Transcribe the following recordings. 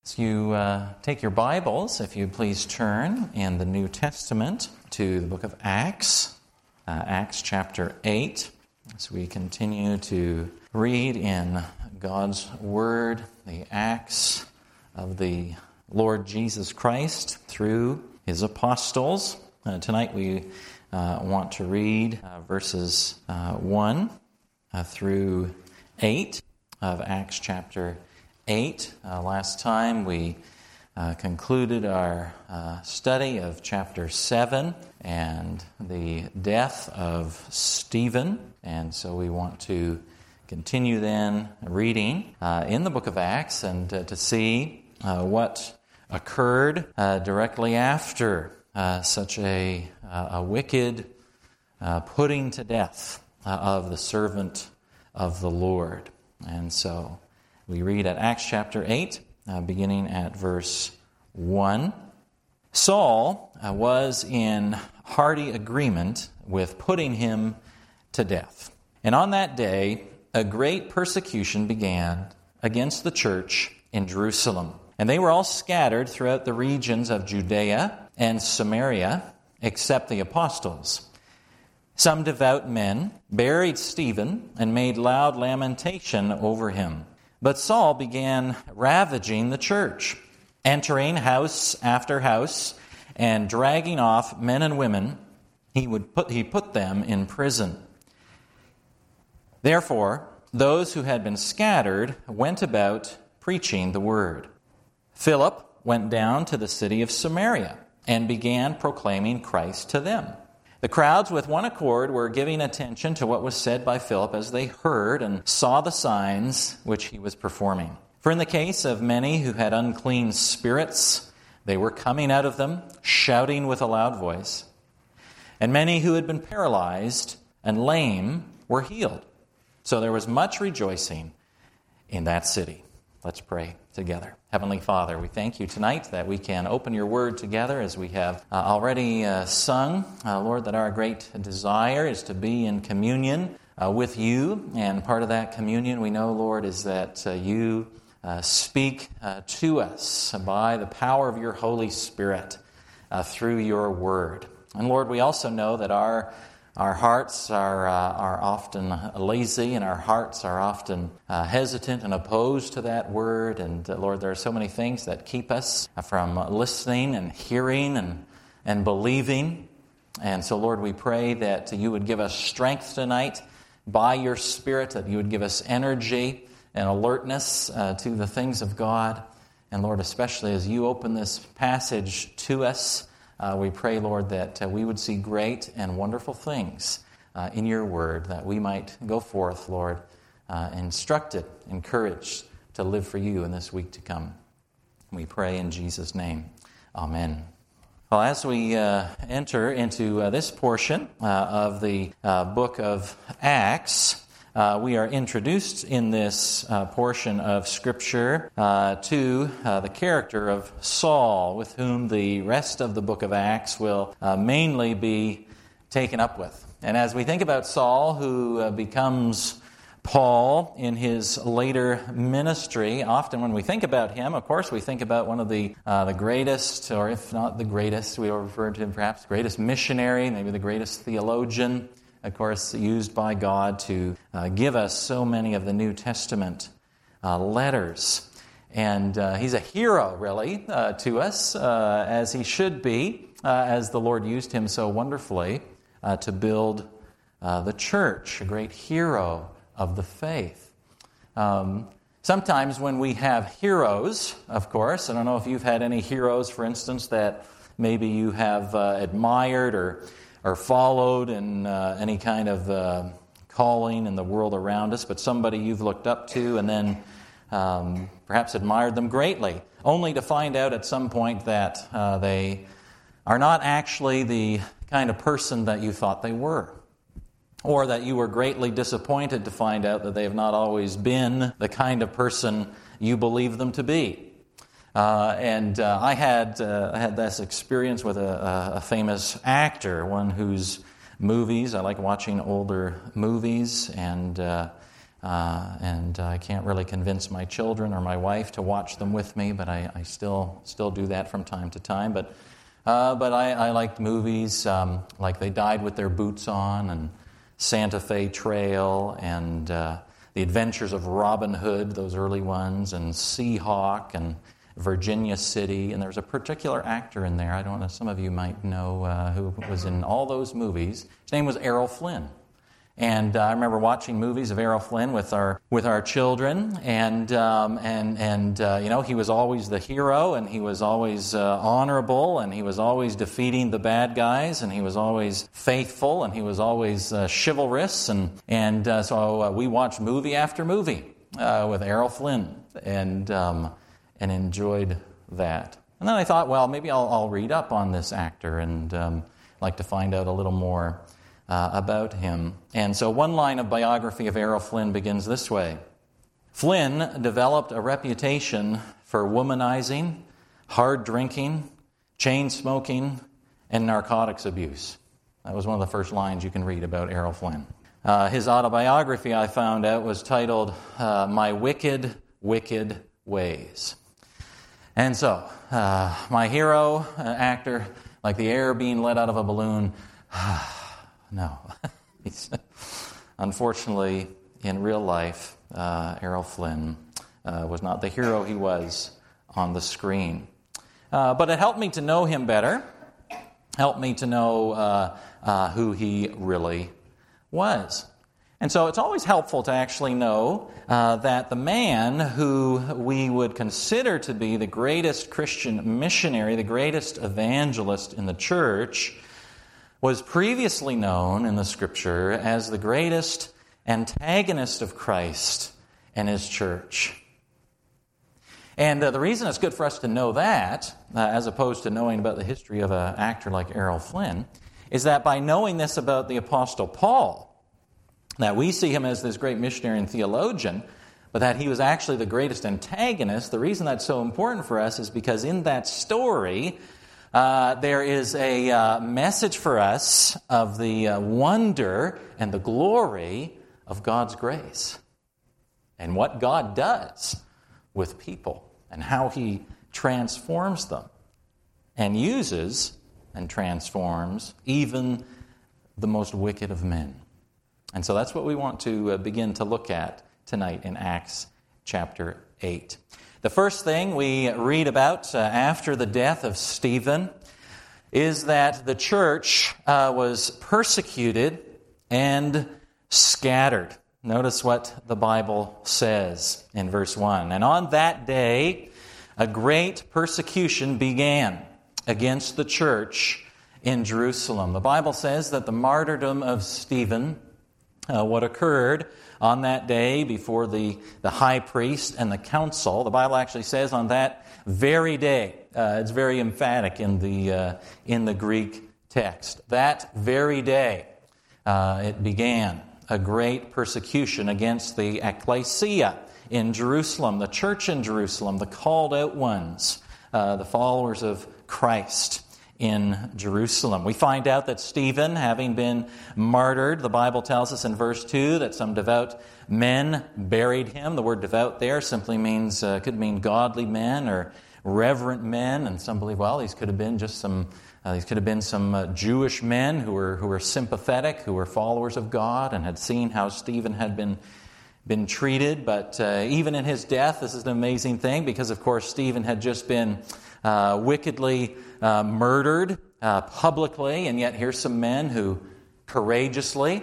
As you take your Bibles, if you please turn in the New Testament to the book of Acts, Acts chapter 8, as we continue to read in God's Word the acts of the Lord Jesus Christ through His apostles. Tonight we want to read verses 1 through 8 of Acts chapter 8. Last time we concluded our study of chapter 7 and the death of Stephen. And so we want to continue then reading in the book of Acts and to see what occurred directly after such a wicked putting to death of the servant of the Lord. And so we read at Acts chapter 8, beginning at verse 1. Saul was in hearty agreement with putting him to death. And on that day, a great persecution began against the church in Jerusalem. And they were all scattered throughout the regions of Judea and Samaria, except the apostles. Some devout men buried Stephen and made loud lamentation over him. But Saul began ravaging the church, entering house after house, and dragging off men and women. He put them in prison. Therefore, those who had been scattered went about preaching the word. Philip went down to the city of Samaria and began proclaiming Christ to them. The crowds with one accord were giving attention to what was said by Philip as they heard and saw the signs which he was performing. For in the case of many who had unclean spirits, they were coming out of them, shouting with a loud voice. And many who had been paralyzed and lame were healed. So there was much rejoicing in that city. Let's pray together. Heavenly Father, we thank you tonight that we can open your word together as we have already sung. Lord, that our great desire is to be in communion with you. And part of that communion, we know, Lord, is that you speak to us by the power of your Holy Spirit through your word. And Lord, we also know that our hearts are often lazy, and our hearts are often hesitant and opposed to that word. And Lord, there are so many things that keep us from listening and hearing and believing. And so, Lord, we pray that you would give us strength tonight by your Spirit, that you would give us energy and alertness to the things of God. And Lord, especially as you open this passage to us, we pray, Lord, that we would see great and wonderful things in your word, that we might go forth, Lord, instructed, encouraged to live for you in this week to come. We pray in Jesus' name. Amen. Well, as we enter into this portion of the book of Acts, we are introduced in this portion of Scripture to the character of Saul, with whom the rest of the book of Acts will mainly be taken up with. And as we think about Saul, who becomes Paul in his later ministry, often when we think about him, of course, we think about one of the greatest, or if not the greatest, we will refer to him perhaps greatest missionary, maybe the greatest theologian, of course, used by God to give us so many of the New Testament letters. And he's a hero, really, to us, as he should be, as the Lord used him so wonderfully to build the church, a great hero of the faith. Sometimes when we have heroes, of course, I don't know if you've had any heroes, for instance, that maybe you have admired or followed in any kind of calling in the world around us, but somebody you've looked up to and then perhaps admired them greatly, only to find out at some point that they are not actually the kind of person that you thought they were, or that you were greatly disappointed to find out that they have not always been the kind of person you believe them to be. I had this experience with a famous actor, one whose movies, I like watching older movies, and And I can't really convince my children or my wife to watch them with me, but I still do that from time to time. But I liked movies like They Died with Their Boots On and Santa Fe Trail and The Adventures of Robin Hood, those early ones, and Seahawk and Virginia City. And there's a particular actor in there, I don't know, some of you might know who was in all those movies. His name was Errol Flynn. And I remember watching movies of Errol Flynn with our children, and he was always the hero, and he was always honorable, and he was always defeating the bad guys, and he was always faithful, and he was always chivalrous, and so we watched movie after movie with Errol Flynn, and enjoyed that. And then I thought, well, maybe I'll read up on this actor and like to find out a little more about him. And so one line of biography of Errol Flynn begins this way. Flynn developed a reputation for womanizing, hard drinking, chain smoking, and narcotics abuse. That was one of the first lines you can read about Errol Flynn. His autobiography, I found out, was titled My Wicked, Wicked Ways. And so, my hero, actor, like the air being let out of a balloon, no. Unfortunately, in real life, Errol Flynn was not the hero he was on the screen. But it helped me to know him better, helped me to know who he really was. And so it's always helpful to actually know that the man who we would consider to be the greatest Christian missionary, the greatest evangelist in the church, was previously known in the Scripture as the greatest antagonist of Christ and His church. And the reason it's good for us to know that, as opposed to knowing about the history of an actor like Errol Flynn, is that by knowing this about the Apostle Paul, that we see him as this great missionary and theologian, but that he was actually the greatest antagonist, the reason that's so important for us is because in that story, there is a message for us of the wonder and the glory of God's grace and what God does with people and how He transforms them and uses and transforms even the most wicked of men. And so that's what we want to begin to look at tonight in Acts chapter 8. The first thing we read about after the death of Stephen is that the church was persecuted and scattered. Notice what the Bible says in verse 1. And on that day, a great persecution began against the church in Jerusalem. The Bible says that the martyrdom of Stephen, what occurred on that day before the high priest and the council, the Bible actually says on that very day, it's very emphatic in the Greek text. That very day, it began a great persecution against the ecclesia in Jerusalem, the church in Jerusalem, the called out ones, the followers of Christ in Jerusalem. We find out that Stephen, having been martyred, the Bible tells us in verse 2 that some devout men buried him. The word devout there simply means, could mean godly men or reverent men, and some believe, well, these could have been just some Jewish men who were sympathetic, who were followers of God and had seen how Stephen had been treated. But even in his death, this is an amazing thing because, of course, Stephen had just been wickedly murdered publicly, and yet here's some men who courageously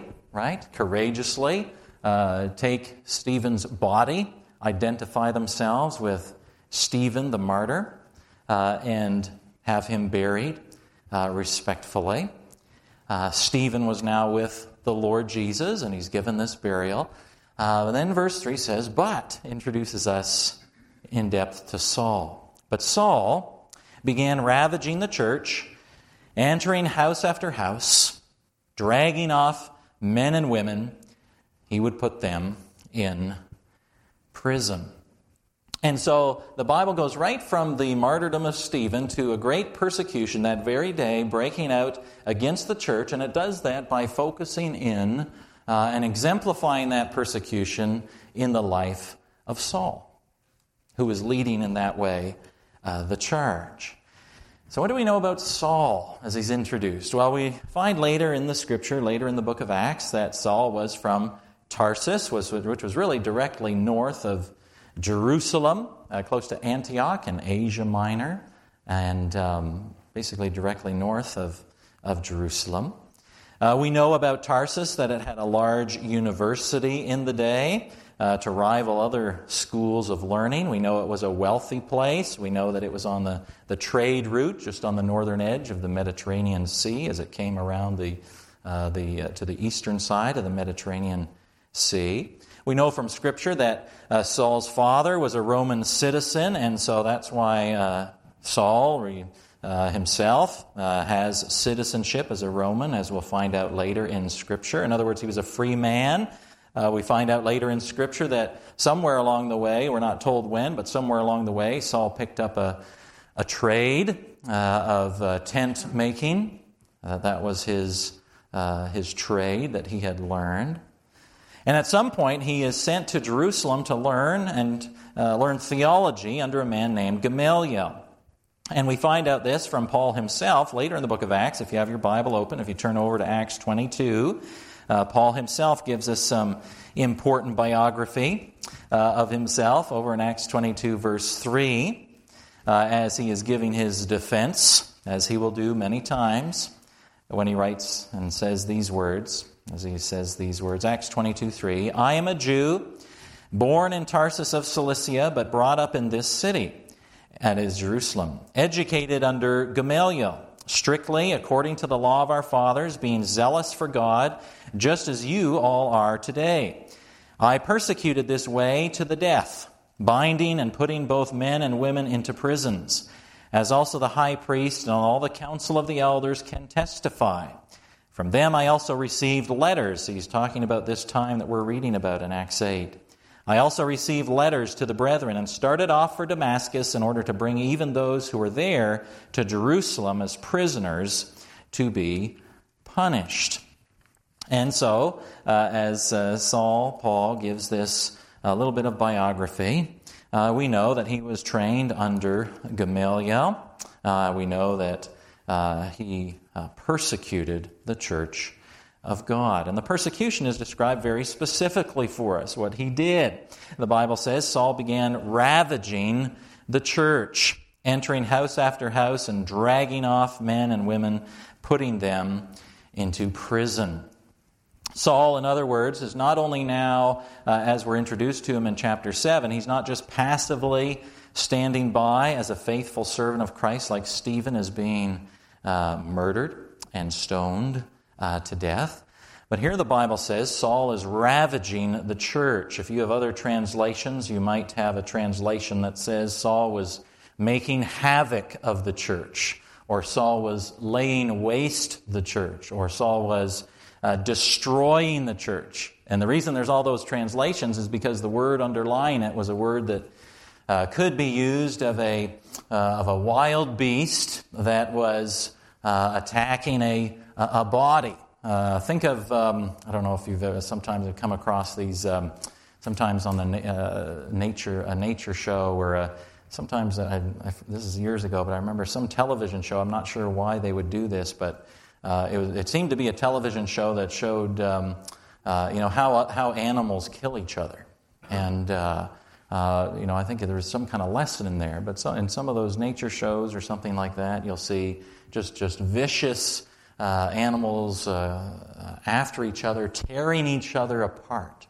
take Stephen's body, identify themselves with Stephen the martyr, and have him buried respectfully. Stephen was now with the Lord Jesus, and he's given this burial. Then verse 3 says, but introduces us in depth to Saul. But Saul began ravaging the church, entering house after house, dragging off men and women. He would put them in prison. And so the Bible goes right from the martyrdom of Stephen to a great persecution that very day breaking out against the church, and it does that by focusing in and exemplifying that persecution in the life of Saul, who was leading in that way the charge. So what do we know about Saul as he's introduced? Well, we find later in the Scripture, later in the book of Acts, that Saul was from Tarsus, which was really directly north of Jerusalem, close to Antioch in Asia Minor, and basically directly north of Jerusalem. We know about Tarsus that it had a large university in the day to rival other schools of learning. We know it was a wealthy place. We know that it was on the trade route, just on the northern edge of the Mediterranean Sea as it came around to the eastern side of the Mediterranean Sea. We know from Scripture that Saul's father was a Roman citizen, and so that's why Saul himself has citizenship as a Roman, as we'll find out later in Scripture. In other words, he was a free man. We find out later in Scripture that somewhere along the way, we're not told when, but somewhere along the way, Saul picked up a trade of tent making. That was his trade that he had learned. And at some point, he is sent to Jerusalem to learn theology under a man named Gamaliel. And we find out this from Paul himself later in the book of Acts. If you have your Bible open, if you turn over to Acts 22, Paul himself gives us some important biography of himself over in Acts 22, verse 3, as he is giving his defense, as he will do many times when he writes and says these words. As he says these words, Acts 22:3, I am a Jew, born in Tarsus of Cilicia, but brought up in this city, that is Jerusalem, educated under Gamaliel, strictly according to the law of our fathers, being zealous for God, just as you all are today. I persecuted this way to the death, binding and putting both men and women into prisons, as also the high priest and all the council of the elders can testify. From them I also received letters. He's talking about this time that we're reading about in Acts 8. I also received letters to the brethren and started off for Damascus in order to bring even those who were there to Jerusalem as prisoners to be punished. And so, as Paul gives this a little bit of biography, we know that he was trained under Gamaliel. We know that he persecuted the church of God. And the persecution is described very specifically for us, what he did. The Bible says Saul began ravaging the church, entering house after house and dragging off men and women, putting them into prison. Saul, in other words, is not only now, as we're introduced to him in chapter 7, he's not just passively standing by as a faithful servant of Christ like Stephen is being murdered and stoned to death. But here the Bible says Saul is ravaging the church. If you have other translations, you might have a translation that says Saul was making havoc of the church, or Saul was laying waste the church, or Saul was destroying the church. And the reason there's all those translations is because the word underlying it was a word that could be used of a wild beast that was attacking a body. Think of, I don't know if you've ever sometimes have come across these, sometimes on the nature show where sometimes, this is years ago, but I remember some television show, I'm not sure why they would do this, but it seemed to be a television show that showed how animals kill each other. And I think there was some kind of lesson in there. But in some of those nature shows or something like that, you'll see just vicious animals after each other, tearing each other apart.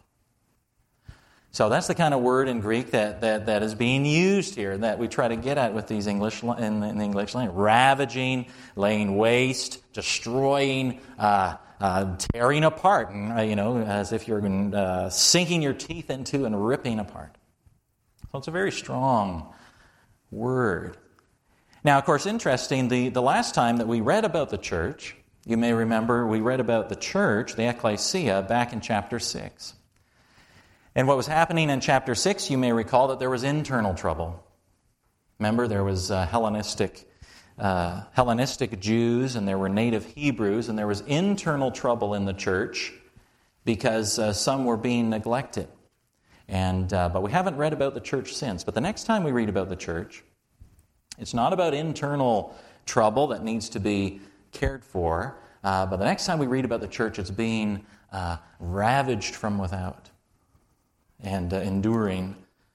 So that's the kind of word in Greek that is being used here, that we try to get at with these English in the English language. Ravaging, laying waste, destroying, tearing apart, as if you're sinking your teeth into and ripping apart. So it's a very strong word. Now, of course, interesting, the last time that we read about the church, you may remember we read about the church, the ecclesia, back in chapter 6. And what was happening in chapter 6, you may recall that there was internal trouble. Remember, there was Hellenistic Jews, and there were native Hebrews, and there was internal trouble in the church. because some were being neglected. But we haven't read about the church since. But the next time we read about the church, it's not about internal trouble that needs to be cared for. But the next time we read about the church, it's being ravaged from without and enduring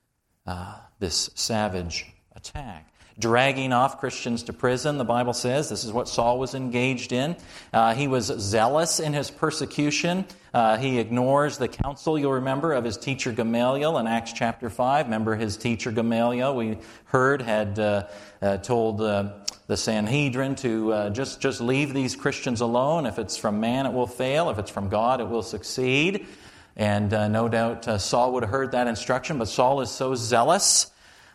this savage attack. Dragging off Christians to prison, the Bible says. This is what Saul was engaged in. He was zealous in his persecution. He ignores the counsel, you'll remember, of his teacher Gamaliel in Acts chapter 5. Remember his teacher Gamaliel, we heard, had told the Sanhedrin to just leave these Christians alone. If it's from man, it will fail. If it's from God, it will succeed. And no doubt Saul would have heard that instruction, but Saul is so zealous.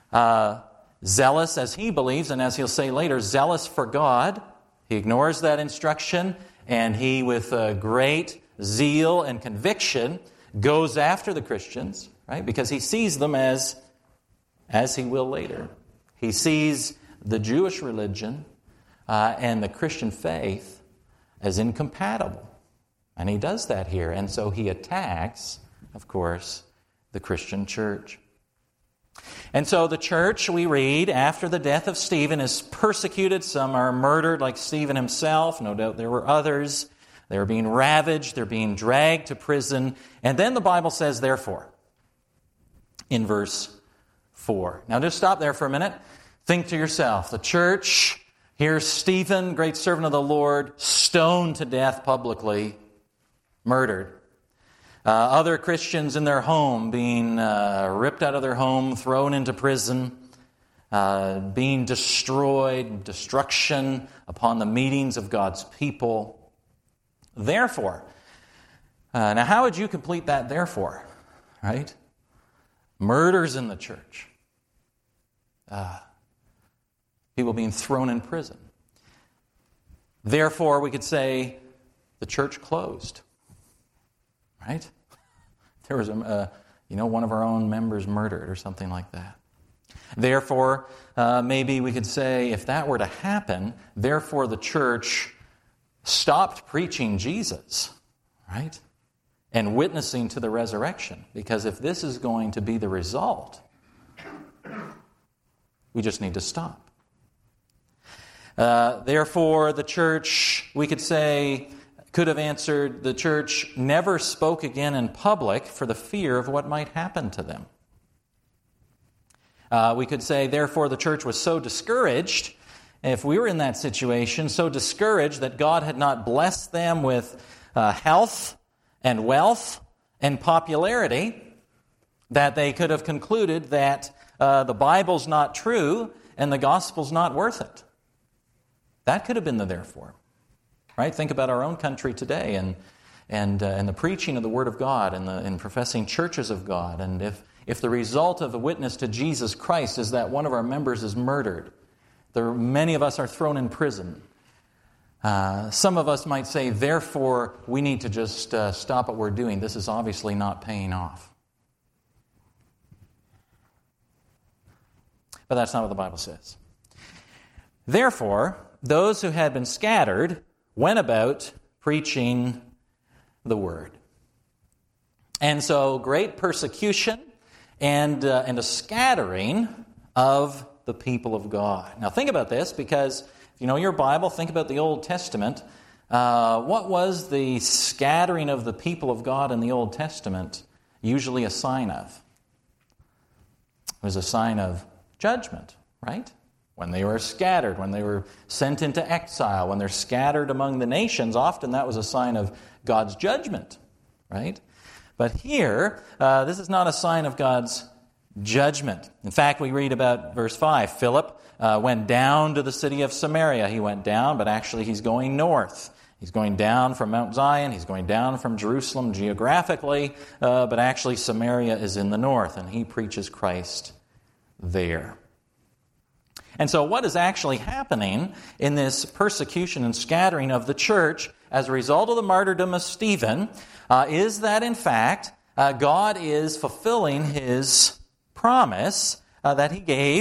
Zealous as he believes, and as he'll say later, zealous for God. He ignores that instruction, and he, with great zeal and conviction, goes after the Christians, right? Because he sees them as he will later. He sees the Jewish religion and the Christian faith as incompatible. And he does that here. And so he attacks, of course, the Christian church. And so the church, we read, after the death of Stephen, is persecuted. Some are murdered, like Stephen himself. No doubt there were others. They were being ravaged. They're being dragged to prison. And then the Bible says, therefore, in verse 4. Now just stop there for a minute. Think to yourself, the church, here's Stephen, great servant of the Lord, stoned to death publicly, murdered. Other Christians in their home being ripped out of their home, thrown into prison, being destroyed, destruction upon the meetings of God's people. Therefore, now how would you complete that therefore? Right? Murders in the church. People being thrown in prison. Therefore, we could say the church closed. Right? There was one of our own members murdered or something like that. Therefore, maybe we could say, if that were to happen, therefore the church stopped preaching Jesus, right? And witnessing to the resurrection. Because if this is going to be the result, we just need to stop. Therefore, the church, we could say, could have answered, the church never spoke again in public for the fear of what might happen to them. We could say, therefore, the church was so discouraged, if we were in that situation, so discouraged that God had not blessed them with health and wealth and popularity, that they could have concluded that the Bible's not true and the gospel's not worth it. That could have been the therefore. Right? Think about our own country today and the preaching of the Word of God and professing churches of God. And if the result of a witness to Jesus Christ is that one of our members is murdered, many of us are thrown in prison. Some of us might say, therefore, we need to just stop what we're doing. This is obviously not paying off. But that's not what the Bible says. Therefore, those who had been scattered went about preaching the word. And so great persecution and a scattering of the people of God. Now think about this, because if you know your Bible, think about the Old Testament. What was the scattering of the people of God in the Old Testament usually a sign of? It was a sign of judgment, right? When they were scattered, when they were sent into exile, when they're scattered among the nations, often that was a sign of God's judgment, right? But here, this is not a sign of God's judgment. In fact, we read about verse 5. Philip went down to the city of Samaria. He went down, but actually he's going north. He's going down from Mount Zion. He's going down from Jerusalem geographically, but actually Samaria is in the north, and he preaches Christ there. And so what is actually happening in this persecution and scattering of the church as a result of the martyrdom of Stephen is that, in fact, God is fulfilling His promise that He gave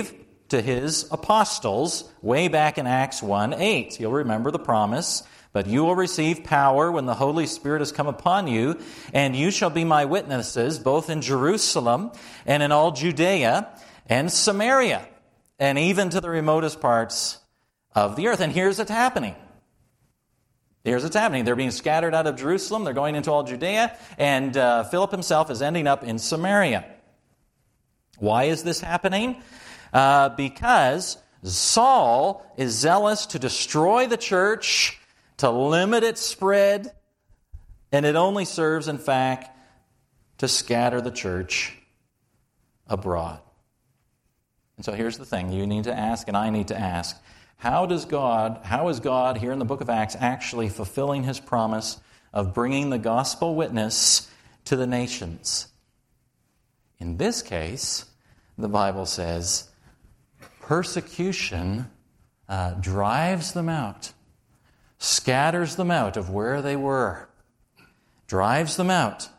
to his apostles way back in Acts 1:8. You'll remember the promise. But you will receive power when the Holy Spirit has come upon you, and you shall be my witnesses both in Jerusalem and in all Judea and Samaria, and even to the remotest parts of the earth. And here's what's happening. Here's what's happening. They're being scattered out of Jerusalem. They're going into all Judea, and Philip himself is ending up in Samaria. Why is this happening? Because Saul is zealous to destroy the church, to limit its spread, and it only serves, in fact, to scatter the church abroad. And so here's the thing you need to ask, and I need to ask, how is God here in the book of Acts actually fulfilling his promise of bringing the gospel witness to the nations? In this case, the Bible says, persecution drives them out. Scatters them out of where they were. Drives them out.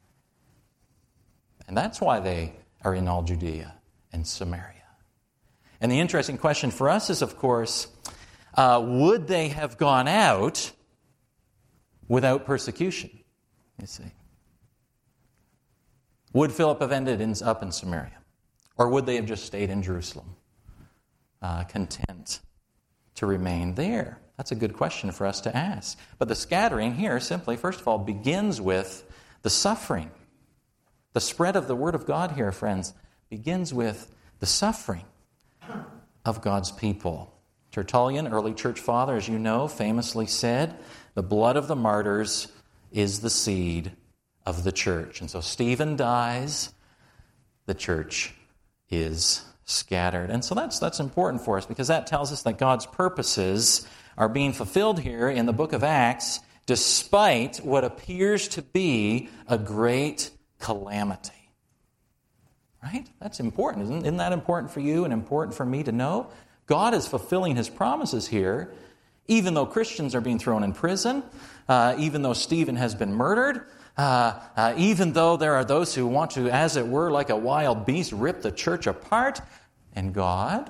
And that's why they are in all Judea and Samaria. And the interesting question for us is, of course, would they have gone out without persecution? You see. Would Philip have ended up in Samaria? Or would they have just stayed in Jerusalem, content to remain there? That's a good question for us to ask. But the scattering here simply, first of all, begins with the suffering. The spread of the Word of God here, friends, begins with the suffering of God's people. Tertullian, early church father, as you know, famously said, the blood of the martyrs is the seed of the church. And so Stephen dies, the church is scattered. And so that's important for us, because that tells us that God's purposes are being fulfilled here in the book of Acts, despite what appears to be a great calamity. Right? That's important. Isn't that important for you and important for me to know? God is fulfilling his promises here, even though Christians are being thrown in prison, even though Stephen has been murdered, even though there are those who want to, as it were, like a wild beast, rip the church apart. And God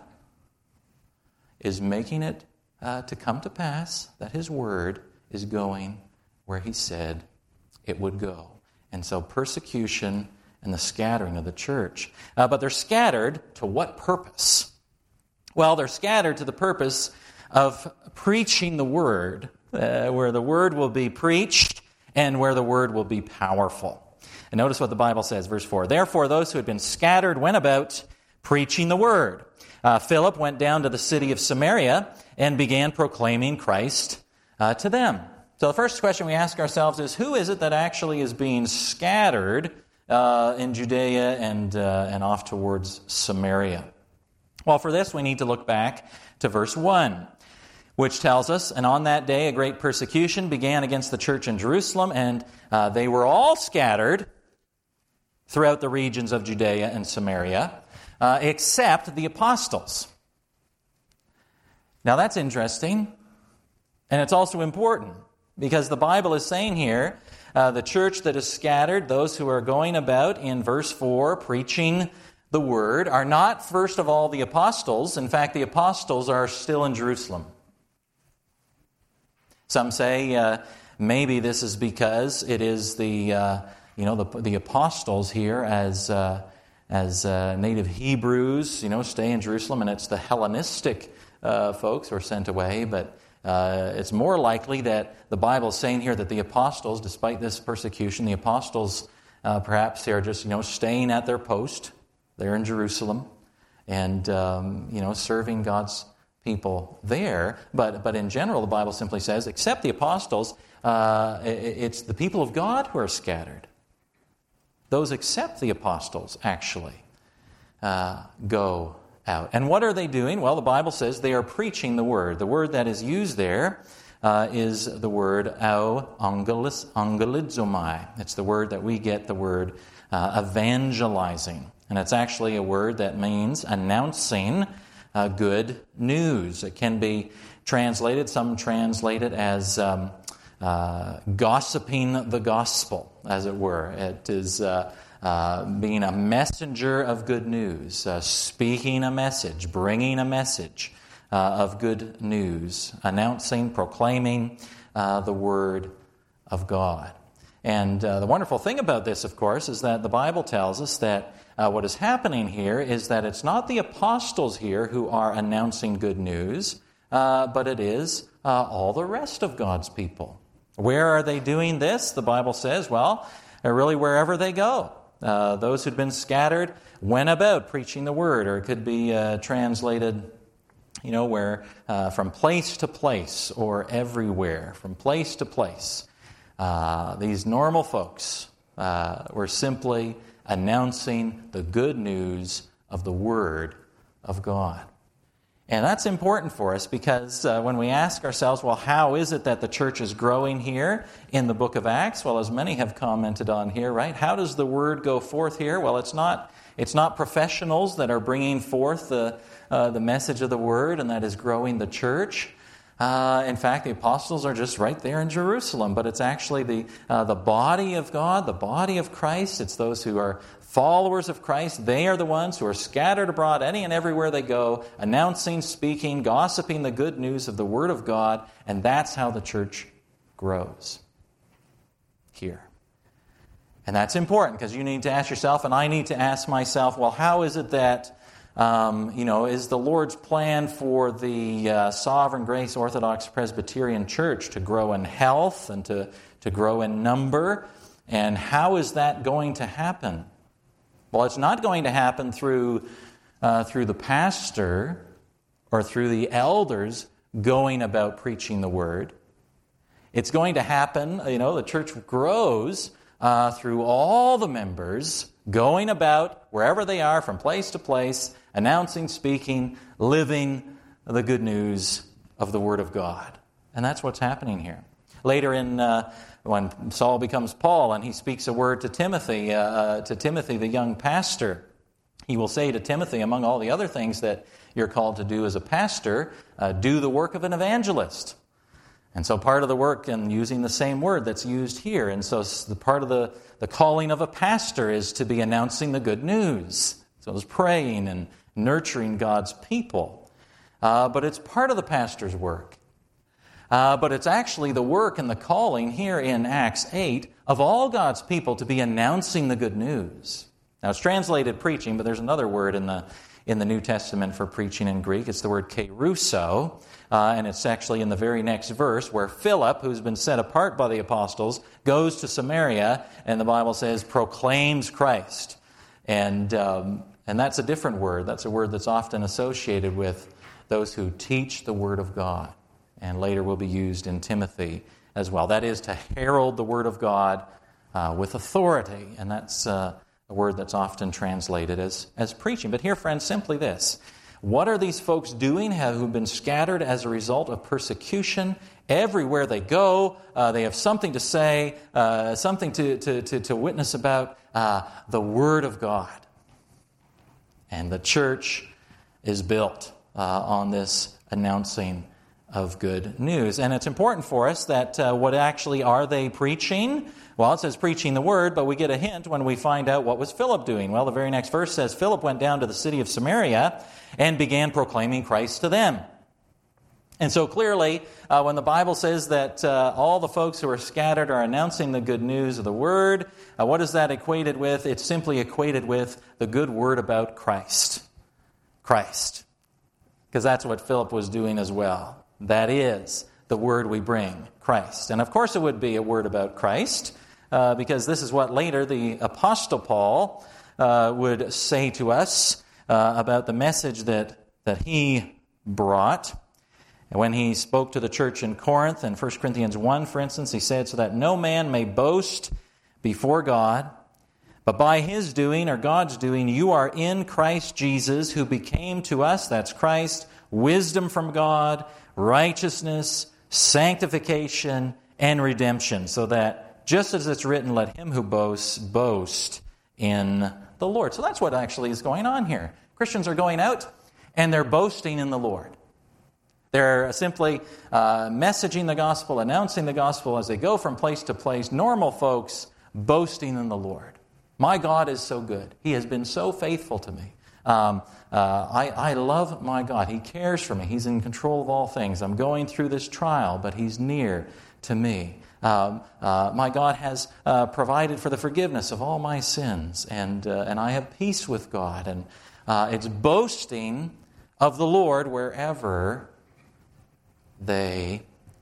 is making it to come to pass that his word is going where he said it would go. And so persecution and the scattering of the church. But they're scattered to what purpose? Well, they're scattered to the purpose of preaching the word, where the word will be preached and where the word will be powerful. And notice what the Bible says, verse 4. Therefore, those who had been scattered went about preaching the word. Philip went down to the city of Samaria and began proclaiming Christ to them. So the first question we ask ourselves is, who is it that actually is being scattered in Judea and off towards Samaria? Well, for this we need to look back to verse 1, which tells us, and on that day a great persecution began against the church in Jerusalem, and they were all scattered throughout the regions of Judea and Samaria, except the apostles. Now that's interesting, and it's also important, because the Bible is saying here, the church that is scattered, those who are going about in verse 4 preaching the word, are not first of all the apostles. In fact, the apostles are still in Jerusalem. Some say maybe this is because it is the apostles here as native Hebrews, stay in Jerusalem, and it's the Hellenistic folks who are sent away. But it's more likely that the Bible is saying here that the apostles, despite this persecution, the apostles perhaps they are just staying at their post there in Jerusalem and serving God's people there. But in general, the Bible simply says, except the apostles, it's the people of God who are scattered. Those except the apostles actually go out. And what are they doing? Well, the Bible says they are preaching the word. The word that is used there is the word angelizomai. It's the word that we get the word evangelizing. And it's actually a word that means announcing good news. It can be translated, some translate it as gossiping the gospel, as it were. It is being a messenger of good news, speaking a message, bringing a message of good news, announcing, proclaiming the Word of God. And the wonderful thing about this, of course, is that the Bible tells us that what is happening here is that it's not the apostles here who are announcing good news, but it is all the rest of God's people. Where are they doing this? The Bible says, well, really wherever they go. Those who'd been scattered went about preaching the Word, or it could be translated, where from place to place or everywhere, from place to place. These normal folks were simply announcing the good news of the Word of God. And that's important for us because when we ask ourselves, well, how is it that the church is growing here in the book of Acts? Well, as many have commented on here, right? How does the Word go forth here? Well, it's not professionals that are bringing forth the message of the Word and that is growing the church. In fact, the apostles are just right there in Jerusalem, but it's actually the body of God, the body of Christ. It's those who are followers of Christ. They are the ones who are scattered abroad any and everywhere they go, announcing, speaking, gossiping the good news of the Word of God, and that's how the church grows here. And that's important because you need to ask yourself, and I need to ask myself, well, how is it that is the Lord's plan for the Sovereign Grace Orthodox Presbyterian Church to grow in health and to grow in number? And how is that going to happen? Well, it's not going to happen through the pastor or through the elders going about preaching the Word. It's going to happen, the church grows through all the members going about wherever they are from place to place, announcing, speaking, living the good news of the Word of God. And that's what's happening here. Later when Saul becomes Paul and he speaks a word to Timothy, the young pastor, he will say to Timothy, among all the other things that you're called to do as a pastor, do the work of an evangelist. And so part of the work, and using the same word that's used here, and so the part of the calling of a pastor is to be announcing the good news. So it's praying and nurturing God's people. But it's part of the pastor's work. But it's actually the work and the calling here in Acts 8 of all God's people to be announcing the good news. Now it's translated preaching, but there's another word in the New Testament for preaching in Greek. It's the word kerusso, and it's actually in the very next verse where Philip, who's been set apart by the apostles, goes to Samaria, and the Bible says proclaims Christ. And that's a different word. That's a word that's often associated with those who teach the Word of God, and later will be used in Timothy as well. That is to herald the Word of God with authority, and that's a word that's often translated as preaching. But here, friends, simply this. What are these folks doing who've been scattered as a result of persecution? Everywhere they go, they have something to say, something to witness about the Word of God. And the church is built on this announcing of good news. And it's important for us that what actually are they preaching? Well, it says preaching the Word, but we get a hint when we find out what was Philip doing. Well, the very next verse says, Philip went down to the city of Samaria and began proclaiming Christ to them. And so clearly, when the Bible says that all the folks who are scattered are announcing the good news of the Word, what is that equated with? It's simply equated with the good word about Christ. Christ. Because that's what Philip was doing as well. That is the word we bring, Christ. And of course it would be a word about Christ, because this is what later the Apostle Paul would say to us about the message that he brought. And when he spoke to the church in Corinth, in 1 Corinthians 1, for instance, he said, so that no man may boast before God, but by his doing, or God's doing, you are in Christ Jesus, who became to us, that's Christ, wisdom from God, righteousness, sanctification, and redemption, so that, just as it's written, let him who boasts boast in the Lord. So that's what actually is going on here. Christians are going out, and they're boasting in the Lord. They're simply messaging the gospel, announcing the gospel as they go from place to place. Normal folks boasting in the Lord. My God is so good. He has been so faithful to me. I love my God. He cares for me. He's in control of all things. I'm going through this trial, but He's near to me. My God has provided for the forgiveness of all my sins, and I have peace with God. And it's boasting of the Lord wherever they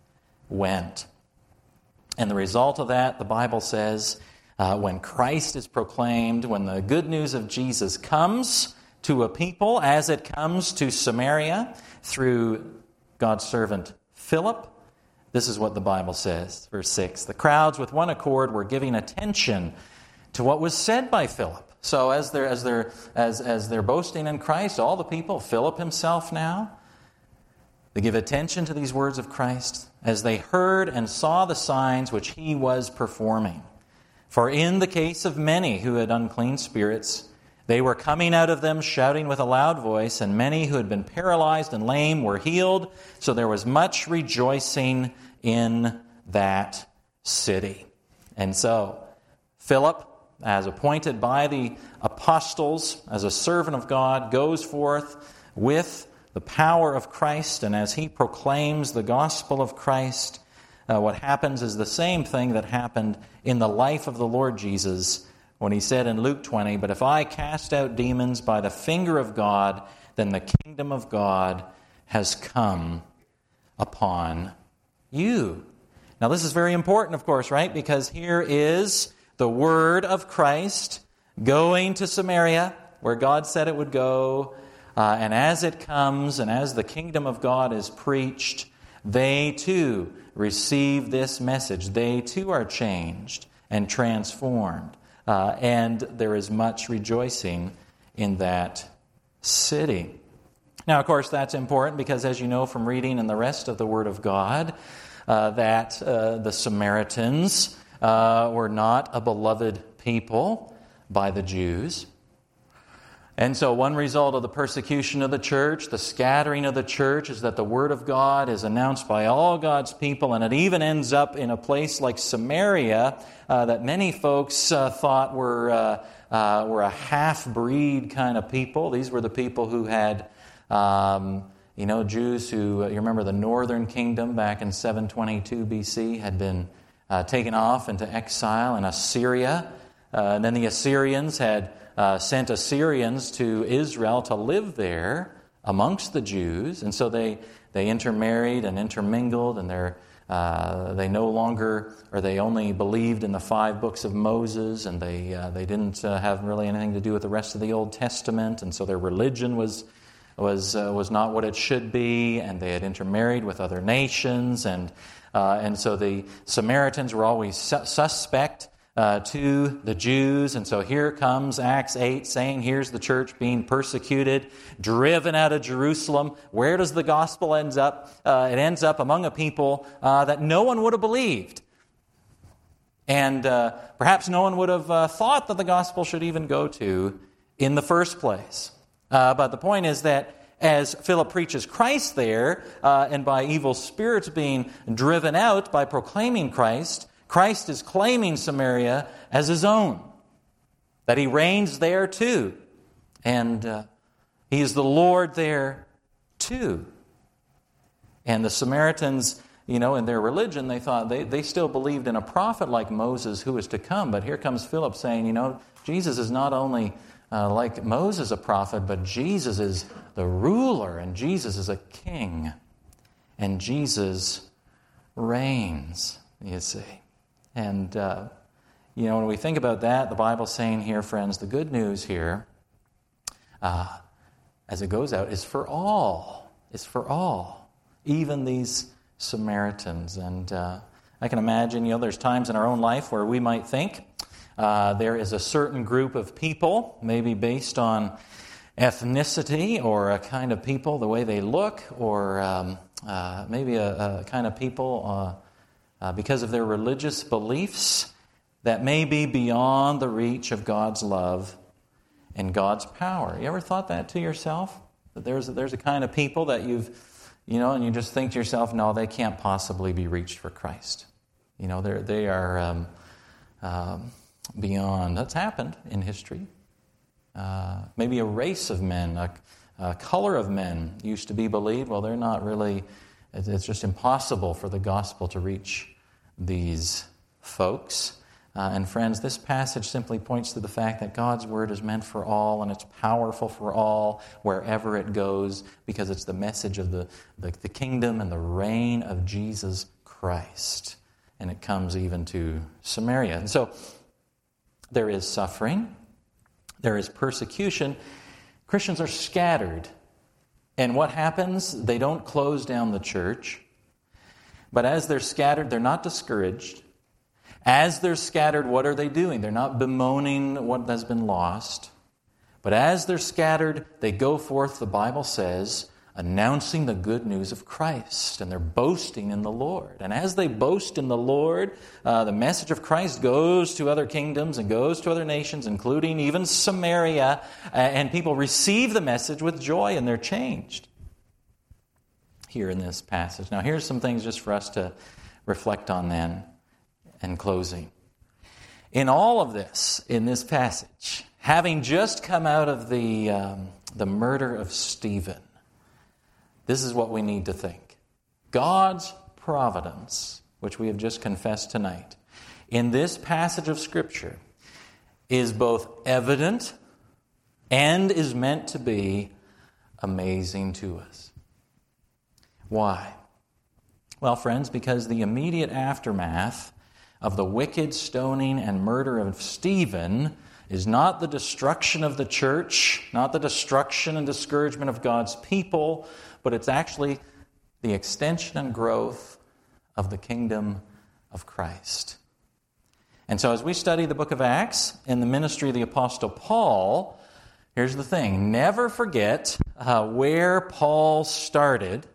went. And the result of that, the Bible says, when Christ is proclaimed, when the good news of Jesus comes to a people, as it comes to Samaria through God's servant Philip, this is what the Bible says, verse 6. The crowds with one accord were giving attention to what was said by Philip. So as they're boasting in Christ, all the people, Philip himself now, they give attention to these words of Christ as they heard and saw the signs which He was performing. For in the case of many who had unclean spirits, they were coming out of them shouting with a loud voice, and many who had been paralyzed and lame were healed. So there was much rejoicing in that city. And so Philip, as appointed by the apostles, as a servant of God, goes forth with the power of Christ, and as he proclaims the gospel of Christ, what happens is the same thing that happened in the life of the Lord Jesus when He said in Luke 20, "But if I cast out demons by the finger of God, then the kingdom of God has come upon you." Now this is very important, of course, right? Because here is the word of Christ going to Samaria, where God said it would go. And as it comes, and as the kingdom of God is preached, they too receive this message. They too are changed and transformed. And there is much rejoicing in that city. Now, of course, that's important because, as you know from reading in the rest of the Word of God, that the Samaritans were not a beloved people by the Jews. And so one result of the persecution of the church, the scattering of the church, is that the Word of God is announced by all God's people, and it even ends up in a place like Samaria that many folks thought were a half-breed kind of people. These were the people who had, Jews who, you remember the northern kingdom back in 722 BC had been taken off into exile in Assyria. And then the Assyrians had sent Assyrians to Israel to live there amongst the Jews, and so they intermarried and intermingled, and they no longer, or they only believed in the 5 books of Moses, and they didn't have really anything to do with the rest of the Old Testament, and so their religion was not what it should be, and they had intermarried with other nations, and so the Samaritans were always suspect to the Jews. And so here comes Acts 8 saying, here's the church being persecuted, driven out of Jerusalem. Where does the gospel end up? It ends up among a people that no one would have believed. And perhaps no one would have thought that the gospel should even go to in the first place. But the point is that as Philip preaches Christ there, and by evil spirits being driven out by proclaiming Christ, Christ is claiming Samaria as His own, that He reigns there too, and He is the Lord there too. And the Samaritans, in their religion, they thought they still believed in a prophet like Moses who was to come, but here comes Philip saying, Jesus is not only like Moses a prophet, but Jesus is the ruler, and Jesus is a king, and Jesus reigns, you see. And, when we think about that, the Bible's saying here, friends, the good news here, as it goes out, is for all. It's for all, even these Samaritans. And I can imagine, there's times in our own life where we might think there is a certain group of people, maybe based on ethnicity or a kind of people, the way they look, or maybe a kind of people because of their religious beliefs that may be beyond the reach of God's love and God's power. You ever thought that to yourself? That there's a kind of people that you've, and you just think to yourself, no, they can't possibly be reached for Christ. They are beyond. That's happened in history. Maybe a race of men, a color of men used to be believed. Well, they're not really, it's just impossible for the gospel to reach these folks. And friends, this passage simply points to the fact that God's Word is meant for all, and it's powerful for all wherever it goes, because it's the message of the kingdom and the reign of Jesus Christ. And it comes even to Samaria. And so there is suffering. There is persecution. Christians are scattered. And what happens? They don't close down the church. But as they're scattered, they're not discouraged. As they're scattered, what are they doing? They're not bemoaning what has been lost. But as they're scattered, they go forth, the Bible says, announcing the good news of Christ. And they're boasting in the Lord. And as they boast in the Lord, the message of Christ goes to other kingdoms and goes to other nations, including even Samaria. And people receive the message with joy, and they're changed here in this passage. Now, here's some things just for us to reflect on then. In closing, in all of this, in this passage, having just come out of the murder of Stephen, this is what we need to think. God's providence, which we have just confessed tonight, in this passage of Scripture is both evident and is meant to be amazing to us. Why? Well, friends, because the immediate aftermath of the wicked stoning and murder of Stephen is not the destruction of the church, not the destruction and discouragement of God's people, but it's actually the extension and growth of the kingdom of Christ. And so as we study the book of Acts in the ministry of the Apostle Paul, here's the thing. Never forget where Paul started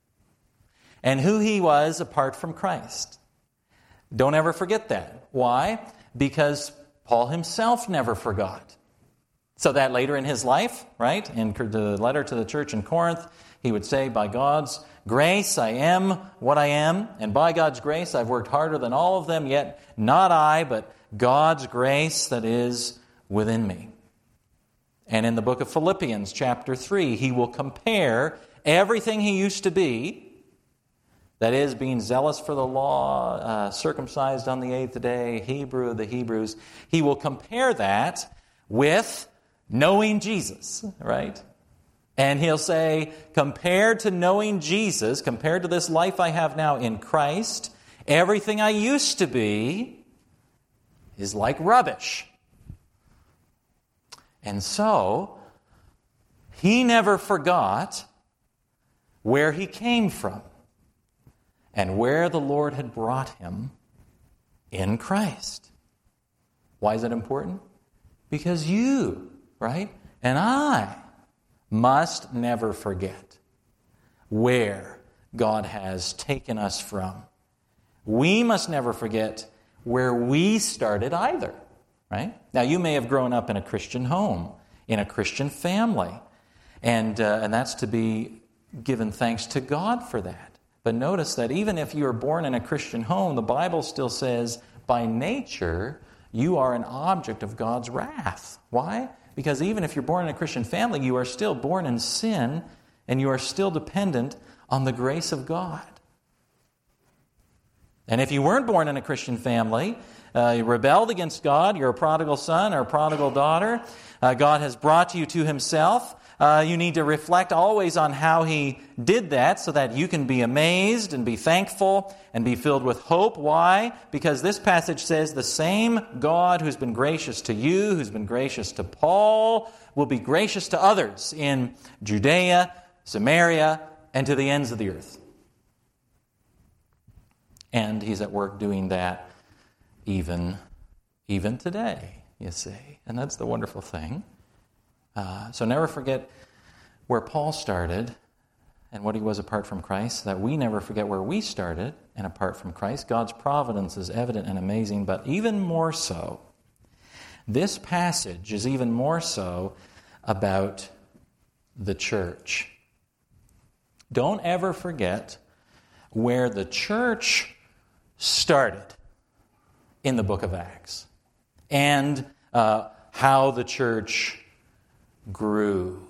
and who he was apart from Christ. Don't ever forget that. Why? Because Paul himself never forgot. So that later in his life, right, in the letter to the church in Corinth, he would say, by God's grace I am what I am, and by God's grace I've worked harder than all of them, yet not I, but God's grace that is within me. And in the book of Philippians, chapter 3, he will compare everything he used to be, that is, being zealous for the law, circumcised on the eighth day, Hebrew of the Hebrews. He will compare that with knowing Jesus, right? And he'll say, compared to knowing Jesus, compared to this life I have now in Christ, everything I used to be is like rubbish. And so, he never forgot where he came from and where the Lord had brought him in Christ. Why is it important? Because you, right, and I must never forget where God has taken us from. We must never forget where we started either, right? Now, you may have grown up in a Christian home, in a Christian family, and that's to be given thanks to God for that. But notice that even if you are born in a Christian home, the Bible still says, by nature, you are an object of God's wrath. Why? Because even if you're born in a Christian family, you are still born in sin, and you are still dependent on the grace of God. And if you weren't born in a Christian family, you rebelled against God, you're a prodigal son or a prodigal daughter, God has brought you to himself. You need to reflect always on how he did that so that you can be amazed and be thankful and be filled with hope. Why? Because this passage says the same God who's been gracious to you, who's been gracious to Paul, will be gracious to others in Judea, Samaria, and to the ends of the earth. And he's at work doing that even today, you see. And that's the wonderful thing. So never forget where Paul started and what he was apart from Christ, that we never forget where we started and apart from Christ. God's providence is evident and amazing, but even more so, this passage is even more so about the church. Don't ever forget where the church started in the book of Acts. and how the church grew.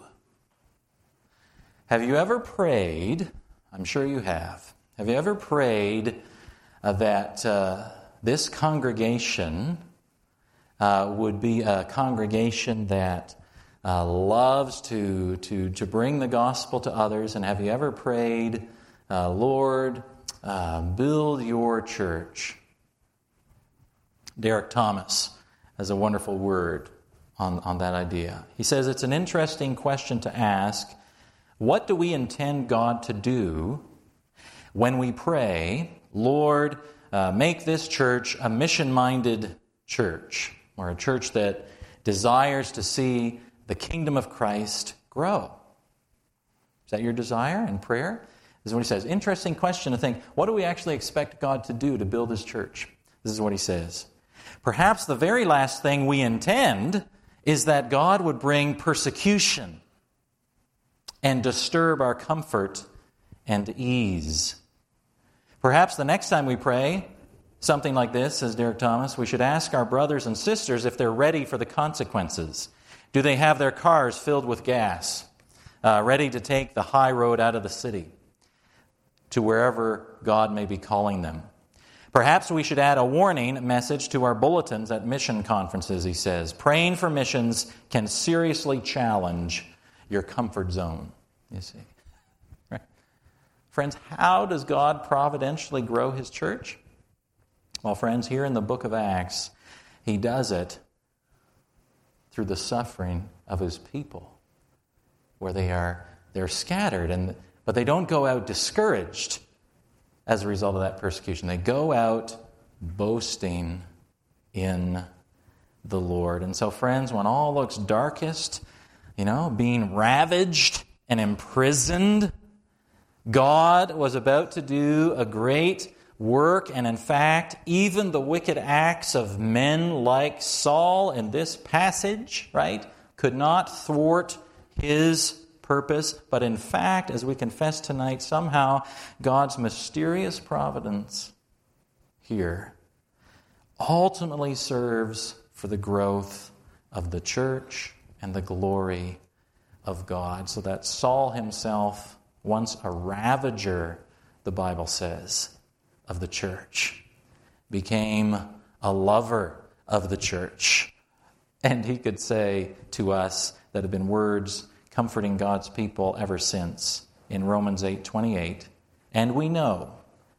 Have you ever prayed, I'm sure you have you ever prayed that this congregation would be a congregation that loves to bring the gospel to others? And have you ever prayed, Lord, build your church? Derek Thomas has a wonderful word on that idea. He says it's an interesting question to ask. What do we intend God to do when we pray, Lord, make this church a mission-minded church, or a church that desires to see the kingdom of Christ grow? Is that your desire in prayer? This is what he says. Interesting question to think, what do we actually expect God to do to build his church? This is what he says. Perhaps the very last thing we intend is that God would bring persecution and disturb our comfort and ease. Perhaps the next time we pray something like this, says Derek Thomas, we should ask our brothers and sisters if they're ready for the consequences. Do they have their cars filled with gas, ready to take the high road out of the city to wherever God may be calling them? Perhaps we should add a warning message to our bulletins at mission conferences, he says. Praying for missions can seriously challenge your comfort zone, you see. Right? Friends, how does God providentially grow his church? Well, friends, here in the book of Acts, he does it through the suffering of his people, where they're scattered, but they don't go out discouraged as a result of that persecution. They go out boasting in the Lord. And so, friends, when all looks darkest, being ravaged and imprisoned, God was about to do a great work, and in fact, even the wicked acts of men like Saul in this passage, right, could not thwart his purpose. But in fact, as we confess tonight, somehow God's mysterious providence here ultimately serves for the growth of the church and the glory of God. So that Saul himself, once a ravager, the Bible says, of the church, became a lover of the church. And he could say to us that have been words comforting God's people ever since in Romans 8:28. And we know,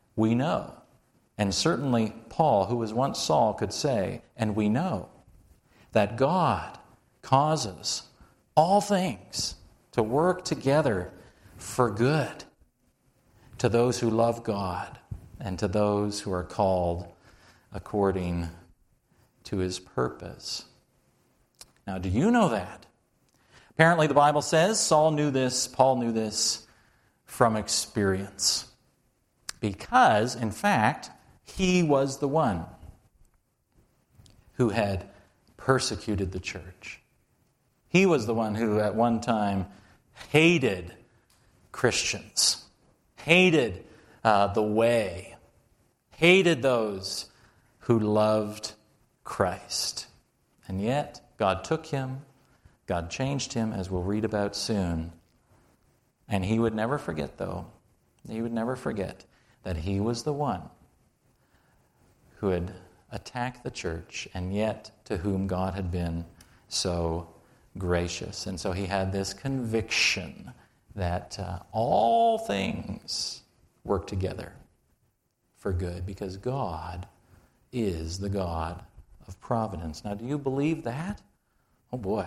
and certainly Paul, who was once Saul, could say, and we know that God causes all things to work together for good to those who love God and to those who are called according to his purpose. Now, do you know that? Apparently, the Bible says Saul knew this, Paul knew this from experience. Because, in fact, he was the one who had persecuted the church. He was the one who at one time hated Christians, hated the way, hated those who loved Christ. And yet, God took him, God changed him, as we'll read about soon. And he would never forget, though, he would never forget that he was the one who had attacked the church, and yet to whom God had been so gracious. And so he had this conviction that all things work together for good, because God is the God of providence. Now, do you believe that? Oh boy.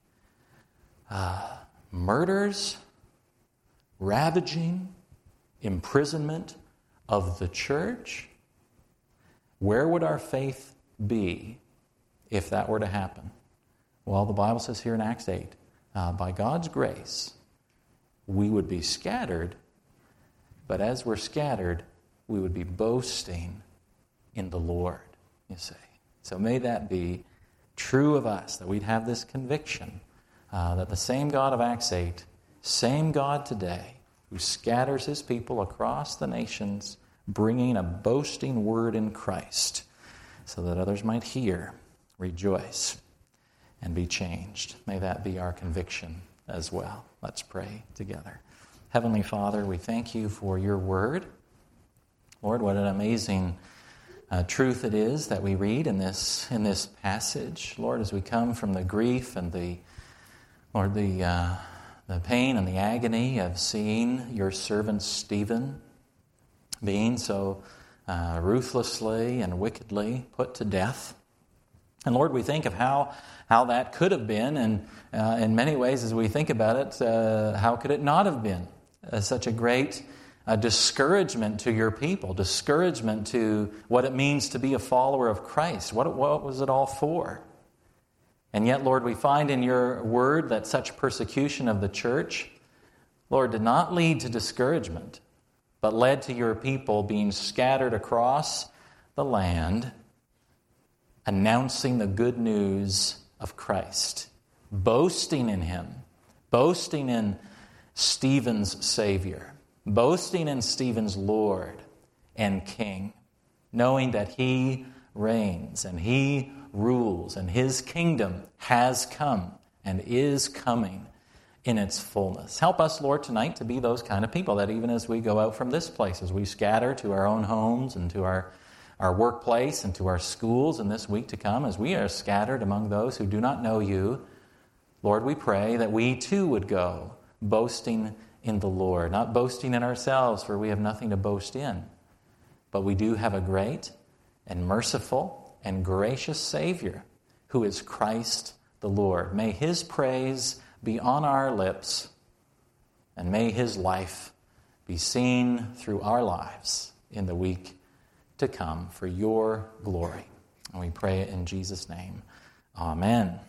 Murders, ravaging, imprisonment of the church. Where would our faith be if that were to happen? Well, the Bible says here in Acts 8, by God's grace, we would be scattered, but as we're scattered, we would be boasting in the Lord, you see. So may that be true of us, that we'd have this conviction that the same God of Acts 8, same God today, who scatters his people across the nations, bringing a boasting word in Christ, so that others might hear rejoice, and be changed. May that be our conviction as well. Let's pray together. Heavenly Father, we thank you for your word. Lord, what an amazing truth it is that we read in this passage. Lord, as we come from the grief and the pain and the agony of seeing your servant Stephen being so ruthlessly and wickedly put to death. And Lord, we think of how that could have been, and in many ways, as we think about it, how could it not have been? Such a great discouragement to your people, discouragement to what it means to be a follower of Christ. What was it all for? And yet, Lord, we find in your word that such persecution of the church, Lord, did not lead to discouragement, but led to your people being scattered across the land, announcing the good news of Christ, boasting in him, boasting in Stephen's Savior, boasting in Stephen's Lord and King, knowing that he reigns and he rules and his kingdom has come and is coming in its fullness. Help us, Lord, tonight to be those kind of people that even as we go out from this place, as we scatter to our own homes and to our workplace and to our schools in this week to come, as we are scattered among those who do not know you, Lord, we pray that we too would go boasting in the Lord, not boasting in ourselves, for we have nothing to boast in, but we do have a great and merciful and gracious Savior who is Christ the Lord. May his praise be on our lips, and may his life be seen through our lives in the week to come for your glory. And we pray it in Jesus' name. Amen.